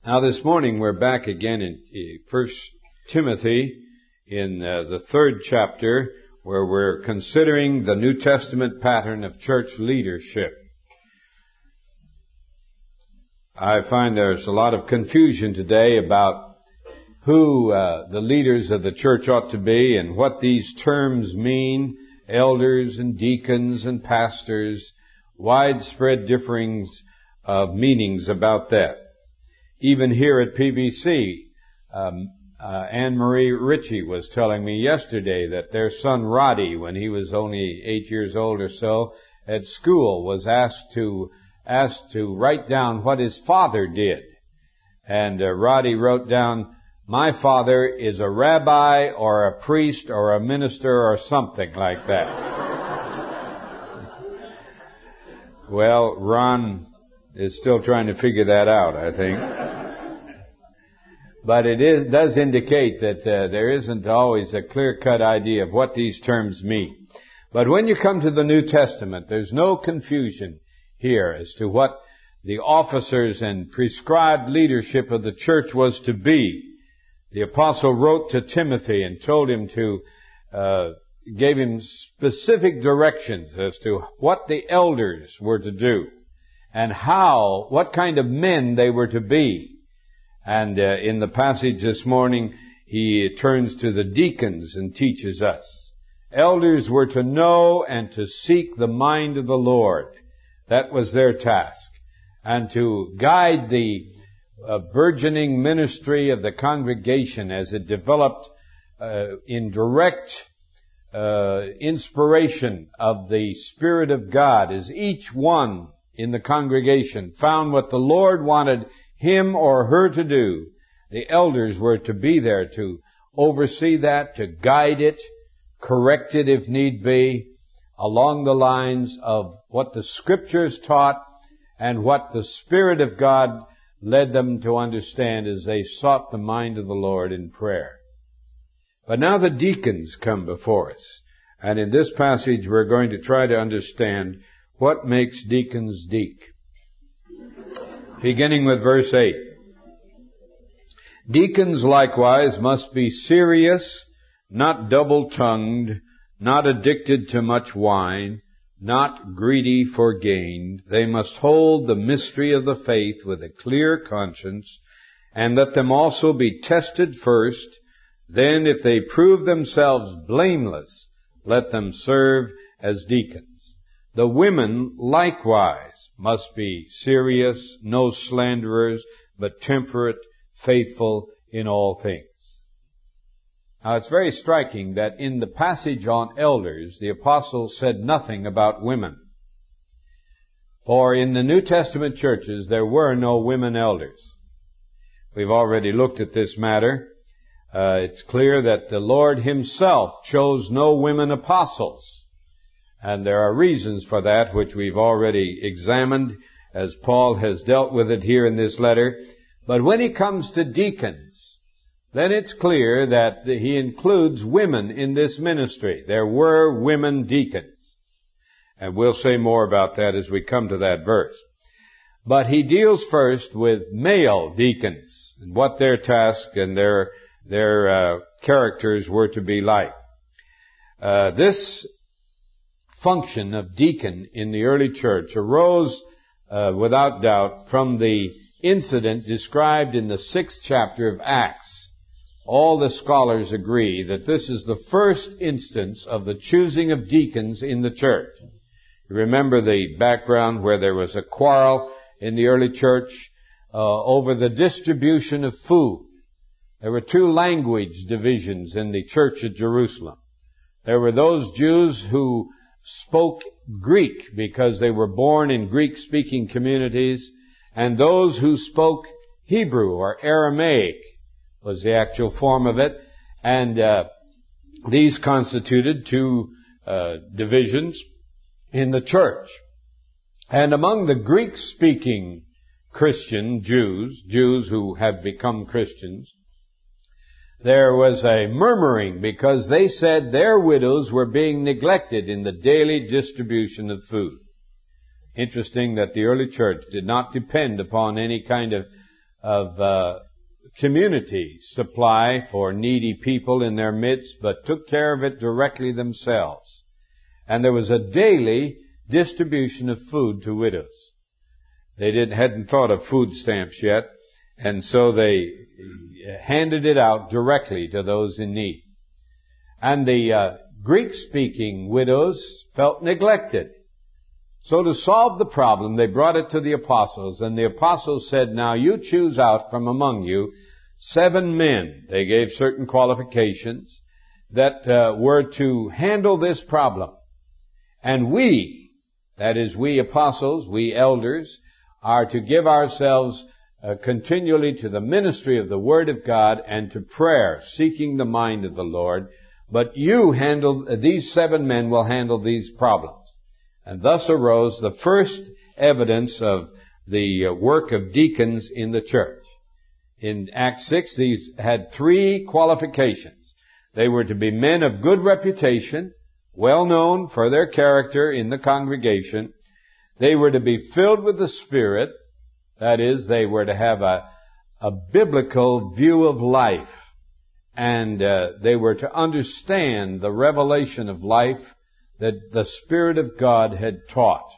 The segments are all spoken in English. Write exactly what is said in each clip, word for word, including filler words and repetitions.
Now this morning we're back again in First Timothy in uh, the third chapter, where we're considering the New Testament pattern of church leadership. I find there's a lot of confusion today about who uh, the leaders of the church ought to be and what these terms mean, elders and deacons and pastors, widespread differings of meanings about that. Even here at P B C, um, uh, Anne-Marie Ritchie was telling me yesterday that their son Roddy, when he was only eight years old or so, at school was asked to asked to write down what his father did. And uh, Roddy wrote down, "My father is a rabbi or a priest or a minister or something like that." Well, Ron is still trying to figure that out, I think. But it is, does indicate that uh, there isn't always a clear-cut idea of what these terms mean. But when you come to the New Testament, there's no confusion here as to what the officers and prescribed leadership of the church was to be. The apostle wrote to Timothy and told him to, uh, gave him specific directions as to what the elders were to do and how, what kind of men they were to be. And uh, in the passage this morning, he turns to the deacons and teaches us. Elders were to know and to seek the mind of the Lord. That was their task. And to guide the uh, burgeoning ministry of the congregation as it developed uh, in direct uh, inspiration of the Spirit of God, as each one in the congregation found what the Lord wanted him or her to do. The elders were to be there to oversee that, to guide it, correct it if need be, along the lines of what the Scriptures taught and what the Spirit of God led them to understand as they sought the mind of the Lord in prayer. But now the deacons come before us. And in this passage we're going to try to understand what makes deacons deak. Beginning with verse eight. Deacons likewise must be serious, not double-tongued, not addicted to much wine, not greedy for gain. They must hold the mystery of the faith with a clear conscience, and let them also be tested first. Then, if they prove themselves blameless, let them serve as deacons. The women likewise must be serious, no slanderers, but temperate, faithful in all things. Now it's very striking that in the passage on elders, the apostle said nothing about women. For in the New Testament churches, there were no women elders. We've already looked at this matter. Uh, it's clear that the Lord himself chose no women apostles. And there are reasons for that, which we've already examined, as Paul has dealt with it here in this letter. But when he comes to deacons, then it's clear that he includes women in this ministry. There were women deacons. And we'll say more about that as we come to that verse. But he deals first with male deacons and what their task and their, their uh, characters were to be like. Uh, this function of deacon in the early church arose uh, without doubt from the incident described in the sixth chapter of Acts. All the scholars agree that this is the first instance of the choosing of deacons in the church. You remember the background where there was a quarrel in the early church uh, over the distribution of food. There were two language divisions in the church at Jerusalem. There were those Jews who spoke Greek because they were born in Greek-speaking communities, and those who spoke Hebrew or Aramaic was the actual form of it, and uh, these constituted two uh, divisions in the church. And among the Greek-speaking Christian Jews, Jews who have become Christians, there was a murmuring because they said their widows were being neglected in the daily distribution of food. Interesting that the early church did not depend upon any kind of of uh, community supply for needy people in their midst, but took care of it directly themselves. And there was a daily distribution of food to widows. They didn't, hadn't thought of food stamps yet, and so they handed it out directly to those in need. And the uh, Greek-speaking widows felt neglected. So to solve the problem, they brought it to the apostles, and the apostles said, now you choose out from among you seven men. They gave certain qualifications that uh, were to handle this problem. And we, that is we apostles, we elders, are to give ourselves uh, continually to the ministry of the Word of God and to prayer, seeking the mind of the Lord. But you handle, uh, these seven men will handle these problems. And thus arose the first evidence of the uh, work of deacons in the church. In Acts six, these had three qualifications. They were to be men of good reputation, well known for their character in the congregation. They were to be filled with the Spirit. That is, they were to have a, a biblical view of life. And uh, they were to understand the revelation of life that the Spirit of God had taught.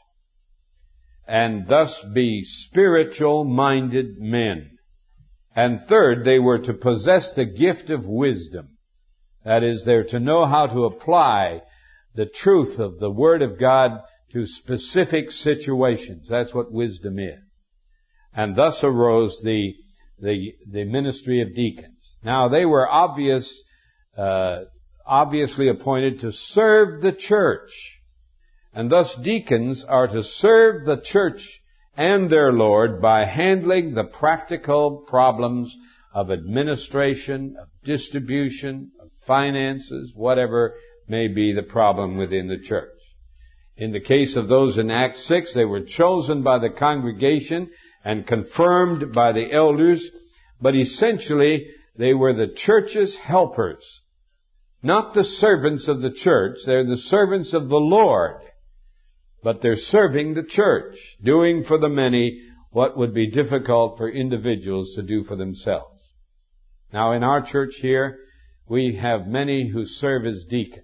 And thus be spiritual-minded men. And third, they were to possess the gift of wisdom. That is, they're to know how to apply the truth of the Word of God to specific situations. That's what wisdom is. And thus arose the the the ministry of deacons. Now, they were obvious, uh, obviously appointed to serve the church. And thus deacons are to serve the church and their Lord by handling the practical problems of administration, of distribution, of finances, whatever may be the problem within the church. In the case of those in Acts six, they were chosen by the congregation and confirmed by the elders, but essentially they were the church's helpers. Not the servants of the church, they're the servants of the Lord. But they're serving the church, doing for the many what would be difficult for individuals to do for themselves. Now, in our church here, we have many who serve as deacons.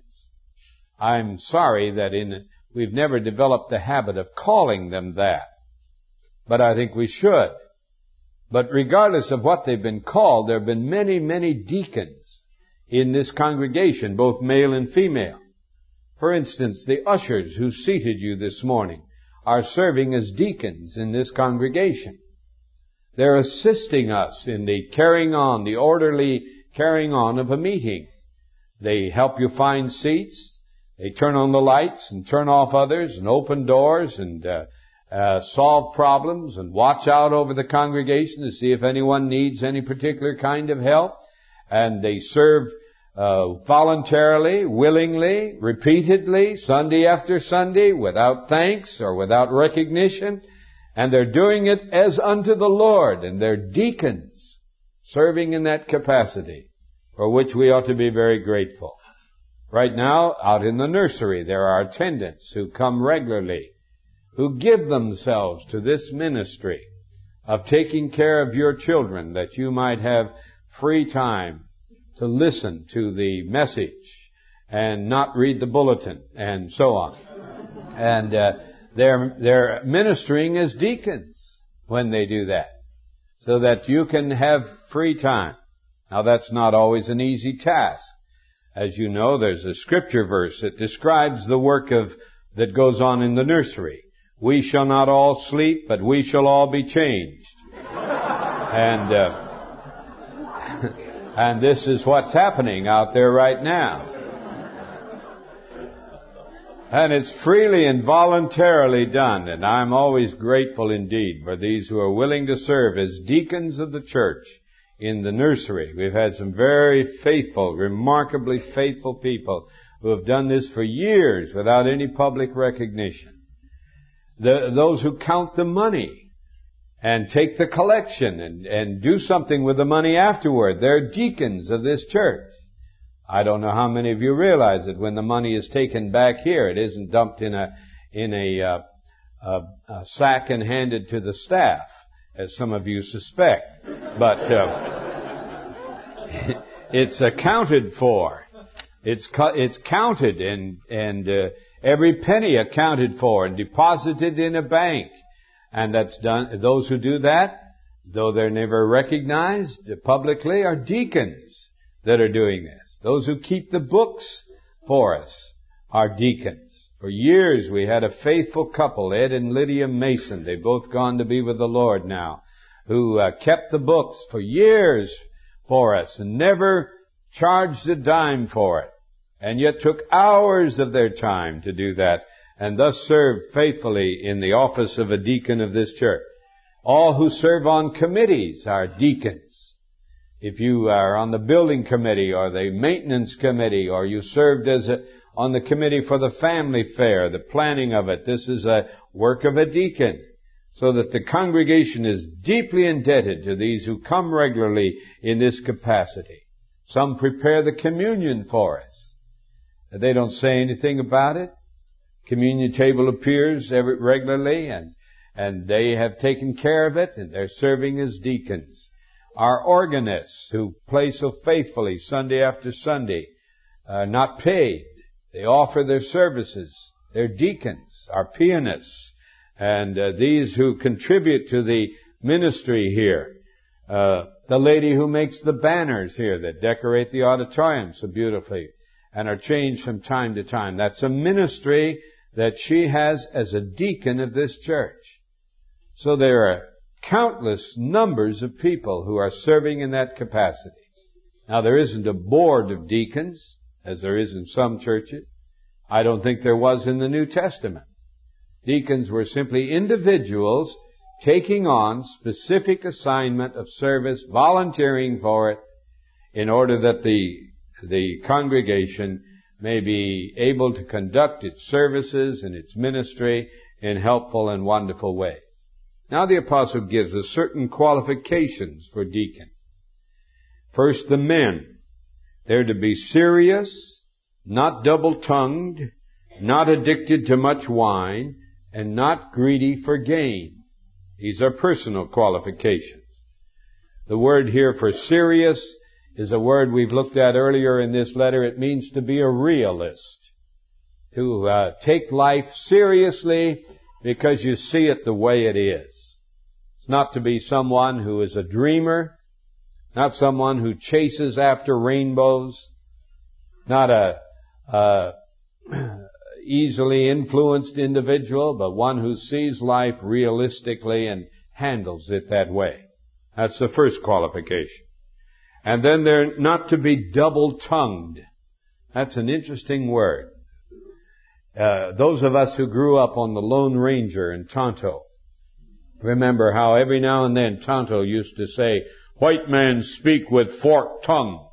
I'm sorry that in we've never developed the habit of calling them that. But I think we should. But regardless of what they've been called, there have been many, many deacons in this congregation, both male and female. For instance, the ushers who seated you this morning are serving as deacons in this congregation. They're assisting us in the carrying on, the orderly carrying on of a meeting. They help you find seats. They turn on the lights and turn off others and open doors and uh, uh, solve problems and watch out over the congregation to see if anyone needs any particular kind of help. And they serve uh, voluntarily, willingly, repeatedly, Sunday after Sunday, without thanks or without recognition. And they're doing it as unto the Lord. And they're deacons serving in that capacity, for which we ought to be very grateful. Right now, out in the nursery, there are attendants who come regularly, who give themselves to this ministry of taking care of your children, that you might have free time to listen to the message and not read the bulletin and so on. And uh, they're they're ministering as deacons when they do that, so that you can have free time. Now, that's not always an easy task. As you know, there's a scripture verse that describes the work of that goes on in the nursery. We shall not all sleep, but we shall all be changed. And uh, and this is what's happening out there right now. And it's freely and voluntarily done. And I'm always grateful indeed for these who are willing to serve as deacons of the church in the nursery. We've had some very faithful, remarkably faithful people who have done this for years without any public recognition. The, those who count the money and take the collection and, and do something with the money afterward, they're deacons of this church. I don't know how many of you realize that when the money is taken back here, it isn't dumped in a in a, uh, a, a sack and handed to the staff. as some of you suspect. But uh, it's accounted for. It's cu- it's counted and and uh, every penny accounted for and deposited in a bank. And that's done. Those who do that, though they're never recognized publicly, are deacons that are doing this. Those who keep the books for us are deacons. For years we had a faithful couple, Ed and Lydia Mason. They've both gone to be with the Lord now, who uh, kept the books for years for us and never charged a dime for it, and yet took hours of their time to do that, and thus served faithfully in the office of a deacon of this church. All who serve on committees are deacons. If you are on the building committee or the maintenance committee, or you served as a, on the committee for the family fair, the planning of it, this is a work of a deacon. So that the congregation is deeply indebted to these who come regularly in this capacity. Some prepare the communion for us. They don't say anything about it. Communion table appears every, regularly, and, and they have taken care of it, and they're serving as deacons. Our organists, who play so faithfully Sunday after Sunday, are not paid. They offer their services. They're deacons. Our pianists, and uh, these who contribute to the ministry here. Uh, the lady who makes the banners here that decorate the auditorium so beautifully and are changed from time to time. That's a ministry that she has as a deacon of this church. So there are countless numbers of people who are serving in that capacity. Now, there isn't a board of deacons, as there is in some churches. I don't think there was in the New Testament. Deacons were simply individuals taking on specific assignment of service, volunteering for it, in order that the the congregation may be able to conduct its services and its ministry in helpful and wonderful ways. Now the apostle gives us certain qualifications for deacons. First, the men. They're to be serious, not double-tongued, not addicted to much wine, and not greedy for gain. These are personal qualifications. The word here for serious is a word we've looked at earlier in this letter. It means to be a realist. To uh, take life seriously because you see it the way it is. It's not to be someone who is a dreamer, not someone who chases after rainbows, not a, a easily influenced individual, but one who sees life realistically and handles it that way. That's the first qualification. And then they're not to be double-tongued. That's an interesting word. Uh, those of us who grew up on the Lone Ranger in Tonto remember how every now and then Tonto used to say, "White men speak with forked tongue."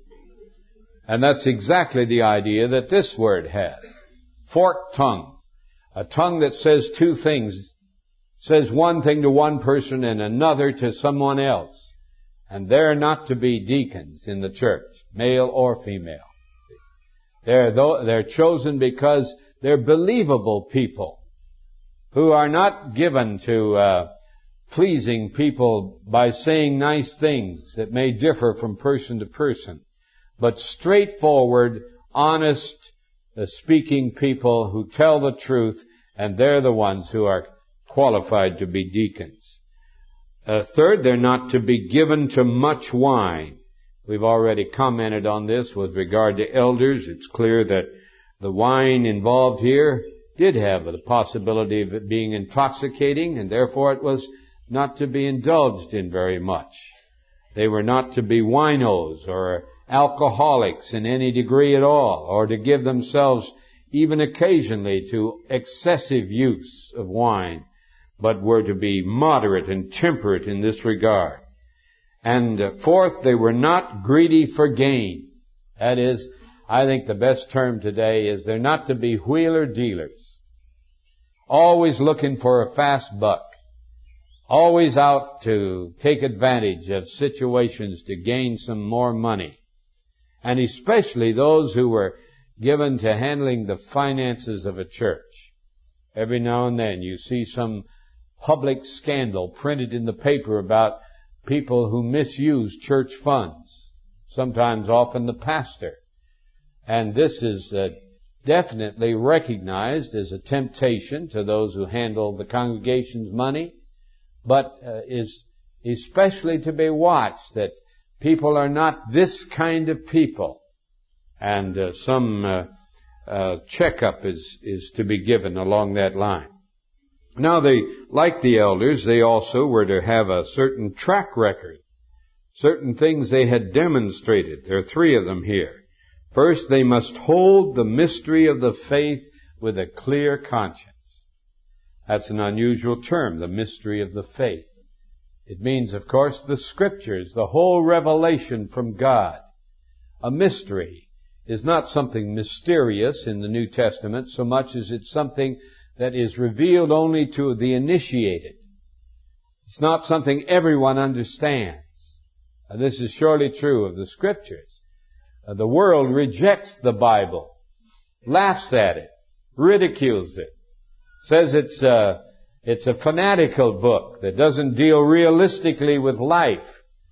And that's exactly the idea that this word has. Forked tongue. A tongue that says two things. Says one thing to one person and another to someone else. And they're not to be deacons in the church, male or female. They're, they're chosen because they're believable people who are not given to uh, pleasing people by saying nice things that may differ from person to person, but straightforward, honest, uh, speaking people who tell the truth, and they're the ones who are qualified to be deacons. Uh, third, they're not to be given to much wine. We've already commented on this with regard to elders. It's clear that the wine involved here did have the possibility of it being intoxicating, and therefore it was not to be indulged in very much. They were not to be winos or alcoholics in any degree at all, or to give themselves even occasionally to excessive use of wine, but were to be moderate and temperate in this regard. And uh, fourth, they were not greedy for gain. That is, I think the best term today is they're not to be wheeler dealers. Always looking for a fast buck. Always out to take advantage of situations to gain some more money. And especially those who were given to handling the finances of a church. Every now and then you see some public scandal printed in the paper about people who misuse church funds, sometimes often the pastor. And this is uh, definitely recognized as a temptation to those who handle the congregation's money, but uh, is especially to be watched that people are not this kind of people. And uh, some uh, uh, checkup is, is to be given along that line. Now they, like the elders, they also were to have a certain track record, certain things they had demonstrated. There are three of them here. First, they must hold the mystery of the faith with a clear conscience. That's an unusual term, the mystery of the faith. It means, of course, the Scriptures, the whole revelation from God. A mystery is not something mysterious in the New Testament so much as it's something that is revealed only to the initiated. It's not something everyone understands. And this is surely true of the Scriptures. Uh, the world rejects the Bible, laughs at it, ridicules it, says it's a, it's a fanatical book that doesn't deal realistically with life.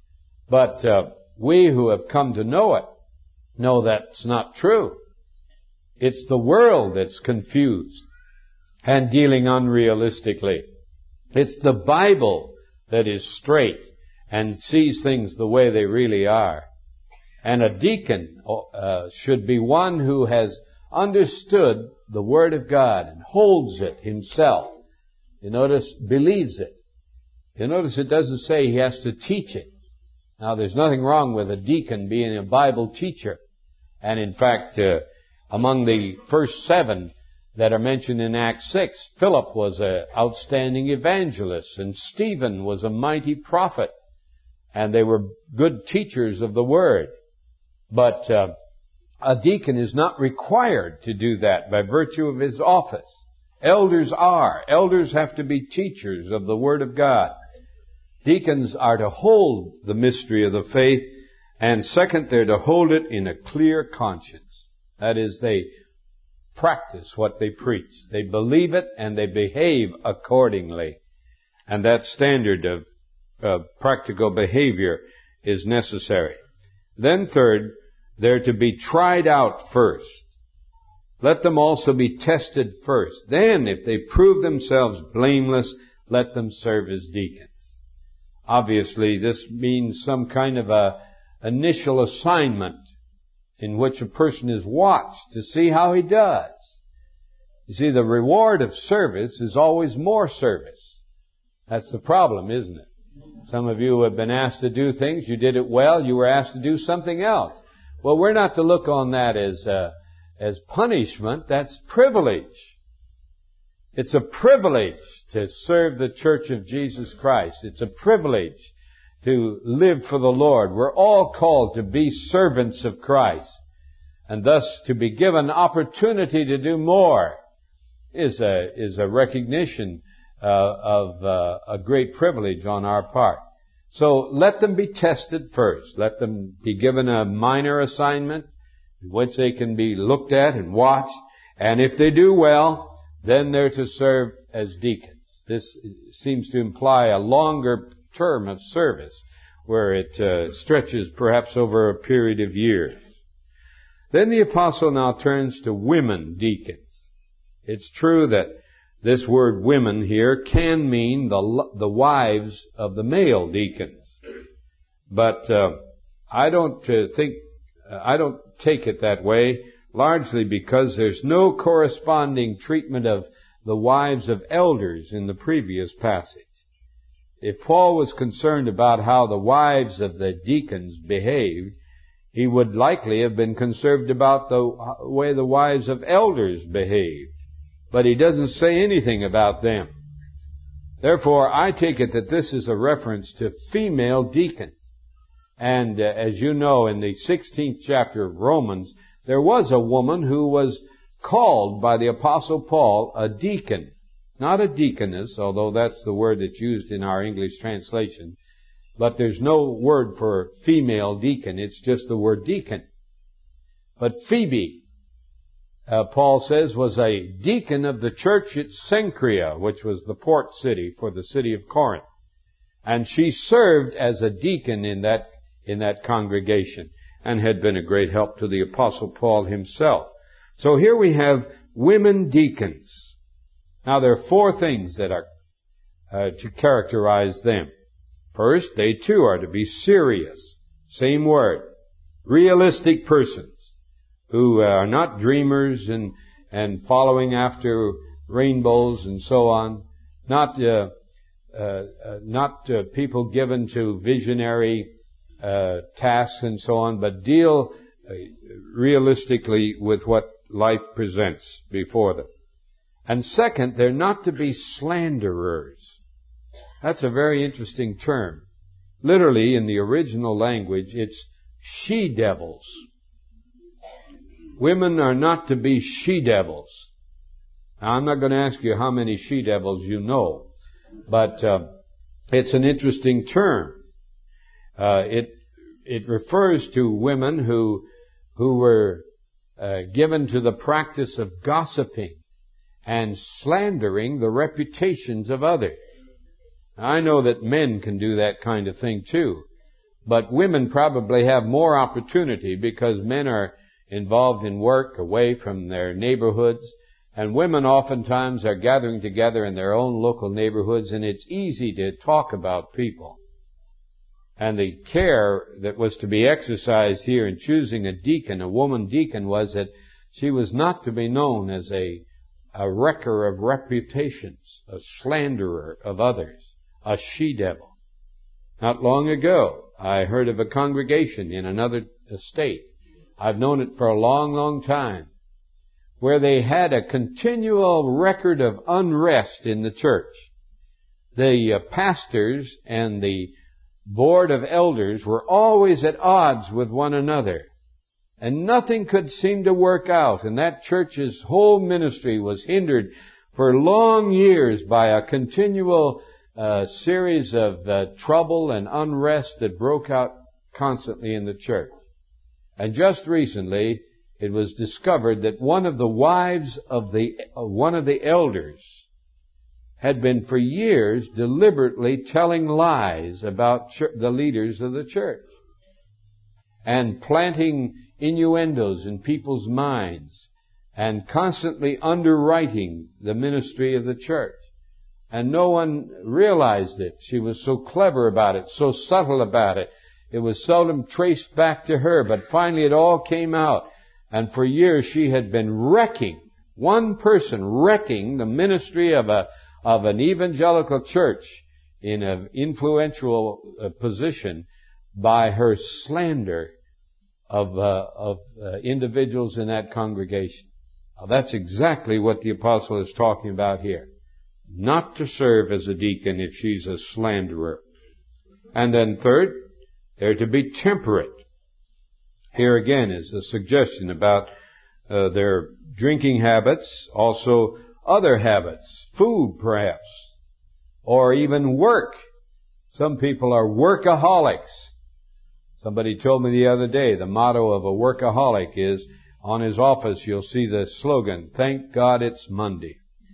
But uh, we who have come to know it know that's not true. It's the world that's confused and dealing unrealistically. It's the Bible that is straight and sees things the way they really are. And a deacon uh, should be one who has understood the Word of God and holds it himself. You notice, believes it. You notice it doesn't say he has to teach it. Now, there's nothing wrong with a deacon being a Bible teacher. And in fact, uh, among the first seven that are mentioned in Acts six, Philip was an outstanding evangelist, and Stephen was a mighty prophet, and they were good teachers of the Word. But uh, a deacon is not required to do that by virtue of his office. Elders are. Elders have to be teachers of the Word of God. Deacons are to hold the mystery of the faith, and second, they're to hold it in a clear conscience. That is, they practice what they preach. They believe it and they behave accordingly. And that standard of uh, practical behavior is necessary. Then third, they're to be tried out first. Let them also be tested first. Then, if they prove themselves blameless, let them serve as deacons. Obviously, this means some kind of a initial assignment in which a person is watched to see how he does. You see, the reward of service is always more service. That's the problem, isn't it? Some of you have been asked to do things, you did it well, you were asked to do something else. Well, we're not to look on that as uh, as punishment, that's privilege. It's a privilege to serve the Church of Jesus Christ. It's a privilege to live for the Lord. We're all called to be servants of Christ. And thus to be given opportunity to do more is a, is a recognition uh, of uh, a great privilege on our part. So let them be tested first. Let them be given a minor assignment in which they can be looked at and watched. And if they do well, then they're to serve as deacons. This seems to imply a longer term of service where it uh, stretches perhaps over a period of years. Then the apostle now turns to women deacons. It's true that this word women here can mean the the wives of the male deacons, but uh, I don't uh, think uh, I don't take it that way. Largely because there's no corresponding treatment of the wives of elders in the previous passage. If Paul was concerned about how the wives of the deacons behaved, he would likely have been concerned about the way the wives of elders behaved. But he doesn't say anything about them. Therefore, I take it that this is a reference to female deacons. And uh, as you know, in the sixteenth chapter of Romans, there was a woman who was called by the Apostle Paul a deacon. Not a deaconess, although that's the word that's used in our English translation. But there's no word for female deacon. It's just the word deacon. But Phoebe, uh, Paul says, was a deacon of the church at Cenchrea, which was the port city for the city of Corinth. And she served as a deacon in that, in that congregation and had been a great help to the Apostle Paul himself. So here we have women deacons. Now there are four things that are uh, to characterize them. First, they too are to be serious. Same word. Realistic persons who are not dreamers and, and following after rainbows and so on. Not, uh, uh, uh not uh, people given to visionary uh, tasks and so on, but deal uh, realistically with what life presents before them. And second, they're not to be slanderers. That's a very interesting term. Literally, in the original language, it's she-devils. Women are not to be she-devils. Now, I'm not going to ask you how many she-devils you know, but uh, it's an interesting term. Uh, it it refers to women who who were uh, given to the practice of gossiping and slandering the reputations of others. I know that men can do that kind of thing too, but women probably have more opportunity because men are involved in work away from their neighborhoods, and women oftentimes are gathering together in their own local neighborhoods, and it's easy to talk about people. And the care that was to be exercised here in choosing a deacon, a woman deacon, was that she was not to be known as a, a wrecker of reputations, a slanderer of others, a she-devil. Not long ago, I heard of a congregation in another state. I've known it for a long, long time, where they had a continual record of unrest in the church. The uh, pastors and the board of elders were always at odds with one another, and nothing could seem to work out, and that church's whole ministry was hindered for long years by a continual uh, series of uh, trouble and unrest that broke out constantly in the church. And just recently, it was discovered that one of the wives of the uh, one of the elders had been for years deliberately telling lies about ch- the leaders of the church and planting innuendos in people's minds and constantly underwriting the ministry of the church. And no one realized it. She was so clever about it, so subtle about it. It was seldom traced back to her, but finally it all came out. And for years she had been wrecking, one person wrecking the ministry of a of an evangelical church in an influential uh, position by her slander of uh, of uh, individuals in that congregation. Now, that's exactly what the apostle is talking about here. Not to serve as a deacon if she's a slanderer. And then third, they're to be temperate. Here again is a suggestion about uh, their drinking habits, also other habits, food perhaps, or even work. Some people are workaholics. Somebody told me the other day the motto of a workaholic is, on his office you'll see the slogan, "Thank God it's Monday."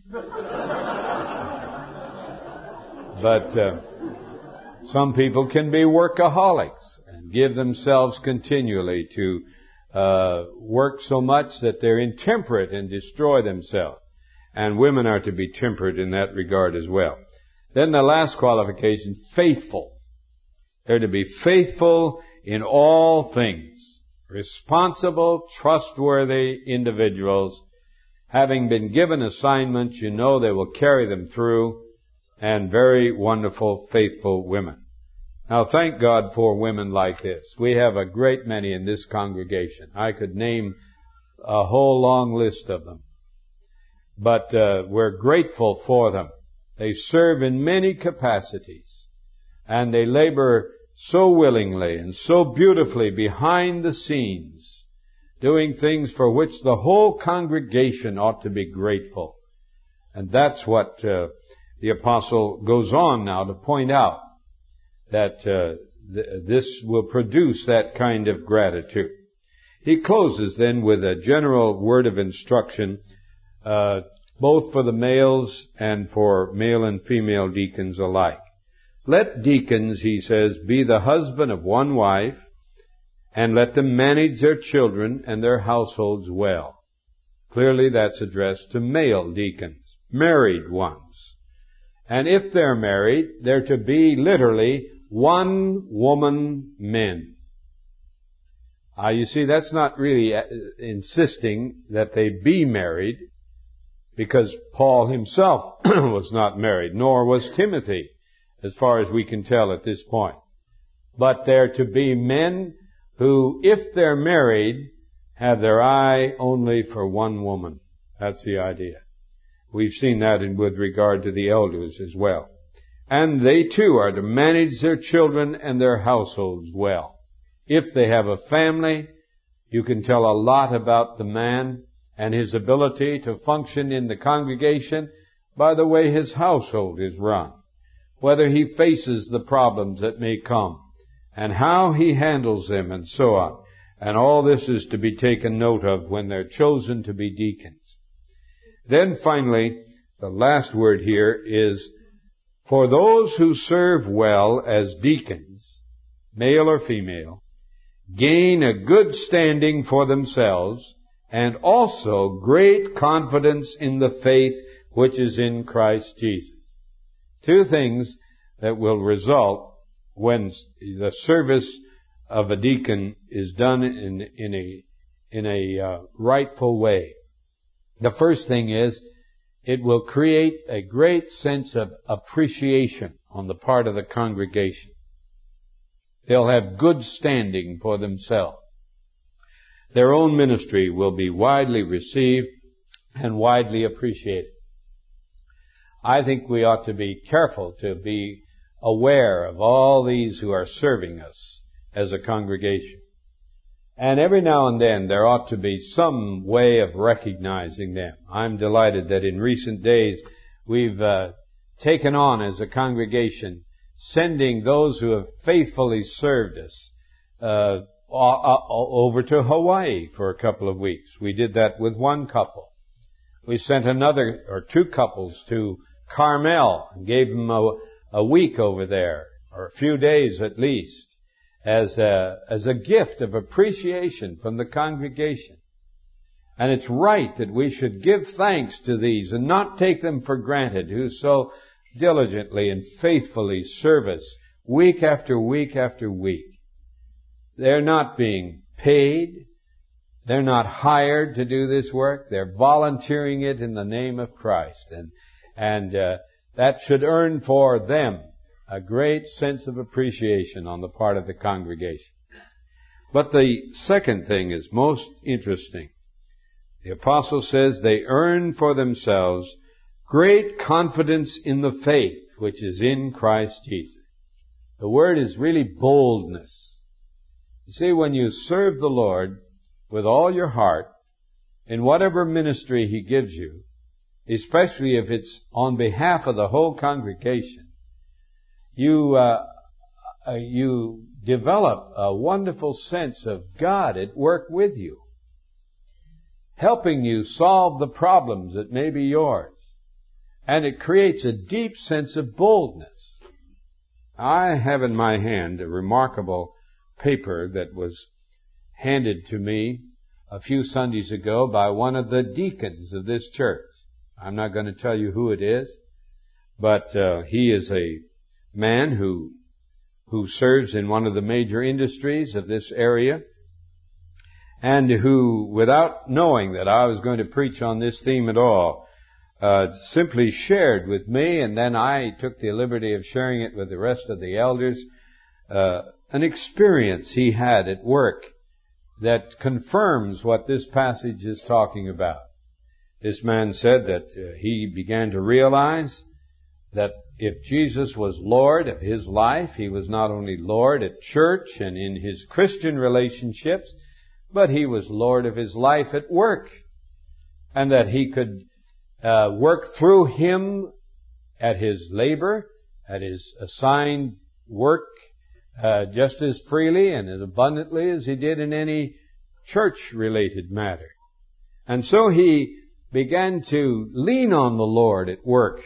But uh, some people can be workaholics and give themselves continually to uh, work so much that they're intemperate and destroy themselves. And women are to be temperate in that regard as well. Then the last qualification, faithful. They're to be faithful in all things. Responsible, trustworthy individuals. Having been given assignments, you know they will carry them through. And very wonderful, faithful women. Now thank God for women like this. We have a great many in this congregation. I could name a whole long list of them. But uh, we're grateful for them. They serve in many capacities. And they labor so willingly and so beautifully behind the scenes, doing things for which the whole congregation ought to be grateful. And that's what uh, the apostle goes on now to point out, that uh, th- this will produce that kind of gratitude. He closes then with a general word of instruction, uh, both for the males and for male and female deacons alike. Let deacons, he says, be the husband of one wife, and let them manage their children and their households well. Clearly that's addressed to male deacons, married ones. And if they're married, they're to be literally one-woman men. Uh, you see, that's not really insisting that they be married, because Paul himself was not married, nor was Timothy, as far as we can tell at this point. But they're to be men who, if they're married, have their eye only for one woman. That's the idea. We've seen that in, with regard to the elders as well. And they too are to manage their children and their households well. If they have a family, you can tell a lot about the man and his ability to function in the congregation by the way his household is run, whether he faces the problems that may come, and how he handles them, and so on. And all this is to be taken note of when they're chosen to be deacons. Then finally, the last word here is, for those who serve well as deacons, male or female, gain a good standing for themselves, and also great confidence in the faith which is in Christ Jesus. Two things that will result when the service of a deacon is done in, in a, in a uh, rightful way. The first thing is, it will create a great sense of appreciation on the part of the congregation. They'll have good standing for themselves. Their own ministry will be widely received and widely appreciated. I think we ought to be careful to be aware of all these who are serving us as a congregation. And every now and then there ought to be some way of recognizing them. I'm delighted that in recent days we've uh, taken on as a congregation sending those who have faithfully served us uh, over to Hawaii for a couple of weeks. We did that with one couple. We sent another or two couples to Carmel and gave them a, a week over there, or a few days at least, as a, as a gift of appreciation from the congregation. And it's right that we should give thanks to these and not take them for granted, who so diligently and faithfully serve us week after week after week. They're not being paid. They're not hired to do this work. They're volunteering it in the name of Christ. And, and uh, that should earn for them a great sense of appreciation on the part of the congregation. But the second thing is most interesting. The apostle says they earn for themselves great confidence in the faith which is in Christ Jesus. The word is really boldness. You see, when you serve the Lord with all your heart, in whatever ministry He gives you, especially if it's on behalf of the whole congregation, you uh, uh, you develop a wonderful sense of God at work with you, helping you solve the problems that may be yours. And it creates a deep sense of boldness. I have in my hand a remarkable paper that was handed to me a few Sundays ago by one of the deacons of this church. I'm not going to tell you who it is, but uh, he is a man who who serves in one of the major industries of this area, and who, without knowing that I was going to preach on this theme at all, uh, simply shared with me, and then I took the liberty of sharing it with the rest of the elders, uh, an experience he had at work that confirms what this passage is talking about. This man said that uh, he began to realize that if Jesus was Lord of his life, He was not only Lord at church and in his Christian relationships, but He was Lord of his life at work, and that He could uh, work through him at his labor, at his assigned work, uh, just as freely and as abundantly as He did in any church-related matter. And so he began to lean on the Lord at work,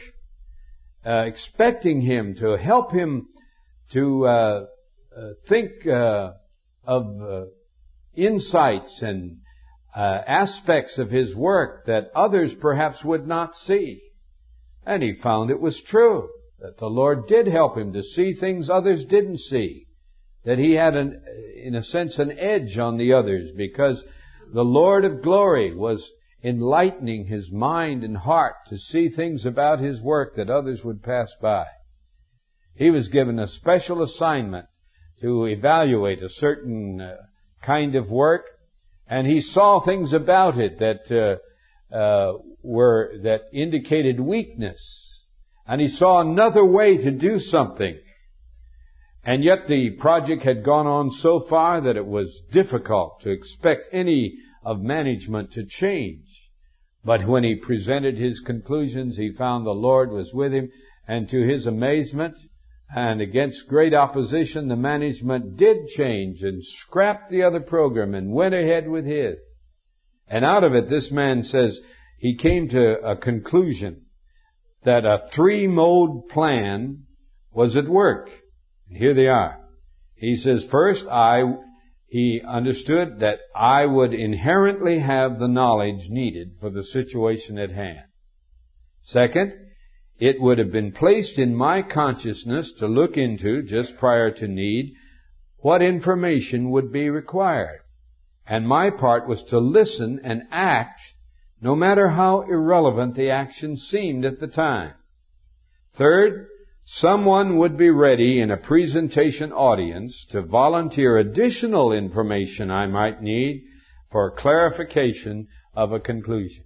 uh, expecting Him to help him to uh, uh, think uh, of uh, insights and uh, aspects of his work that others perhaps would not see. And he found it was true, that the Lord did help him to see things others didn't see, that he had, an, in a sense, an edge on the others, because the Lord of glory was enlightening his mind and heart to see things about his work that others would pass by. He was given a special assignment to evaluate a certain uh, kind of work, and he saw things about it that uh, uh, were that indicated weakness, and he saw another way to do something. And yet the project had gone on so far that it was difficult to expect any of management to change. But when he presented his conclusions, he found the Lord was with him, and to his amazement, and against great opposition, the management did change and scrapped the other program and went ahead with his. And out of it, this man says, he came to a conclusion that a three-mode plan was at work. And here they are. He says, first, I, he understood that I would inherently have the knowledge needed for the situation at hand. Second, it would have been placed in my consciousness to look into, just prior to need, what information would be required. And my part was to listen and act, no matter how irrelevant the action seemed at the time. Third, someone would be ready in a presentation audience to volunteer additional information I might need for clarification of a conclusion.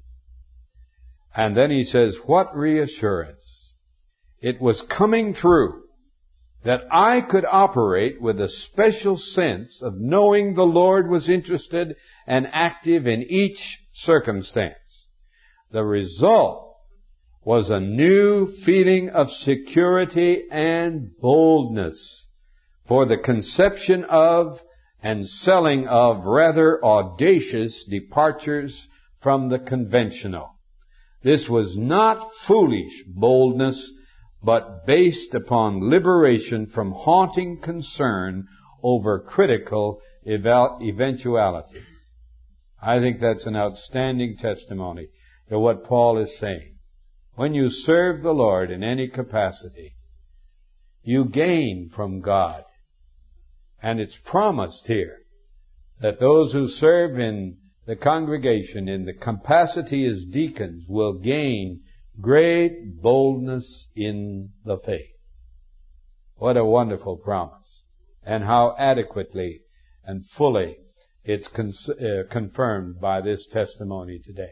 And then he says, what reassurance! It was coming through that I could operate with a special sense of knowing the Lord was interested and active in each circumstance. The result was a new feeling of security and boldness for the conception of and selling of rather audacious departures from the conventional. This was not foolish boldness, but based upon liberation from haunting concern over critical eventualities. I think that's an outstanding testimony to what Paul is saying. When you serve the Lord in any capacity, you gain from God. And it's promised here that those who serve in the congregation in the capacity as deacons will gain great boldness in the faith. What a wonderful promise. And how adequately and fully it's con- uh, confirmed by this testimony today.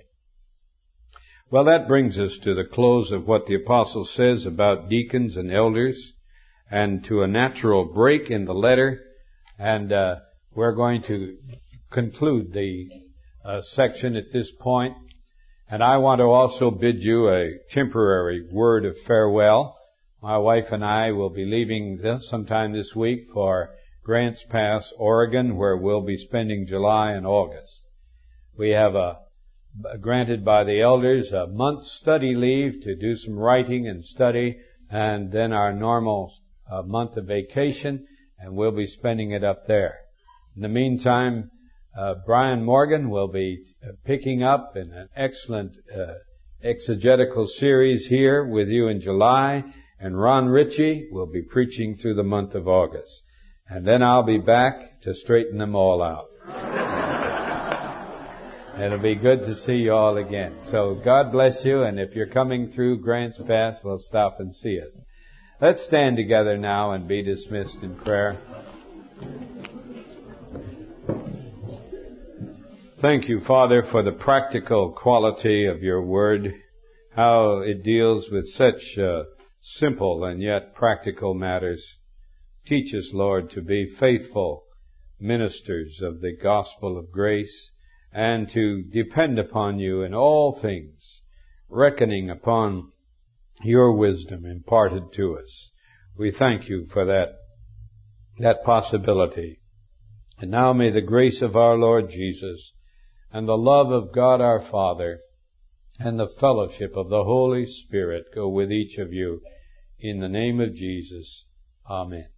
Well, that brings us to the close of what the apostle says about deacons and elders, and to a natural break in the letter. And uh, we're going to conclude the uh, section at this point. And I want to also bid you a temporary word of farewell. My wife and I will be leaving this sometime this week for Grants Pass, Oregon, where we'll be spending July and August. We have a granted by the elders a month's study leave to do some writing and study, and then our normal uh, month of vacation, and we'll be spending it up there. In the meantime, uh, Brian Morgan will be uh, picking up in an excellent uh, exegetical series here with you in July, and Ron Ritchie will be preaching through the month of August. And then I'll be back to straighten them all out. It'll be good to see you all again. So God bless you, and if you're coming through Grants Pass, well, stop and see us. Let's stand together now and be dismissed in prayer. Thank you, Father, for the practical quality of your word, how it deals with such uh, simple and yet practical matters. Teach us, Lord, to be faithful ministers of the gospel of grace, and to depend upon you in all things, reckoning upon your wisdom imparted to us. We thank you for that, that possibility. And now may the grace of our Lord Jesus and the love of God our Father and the fellowship of the Holy Spirit go with each of you. In the name of Jesus. Amen.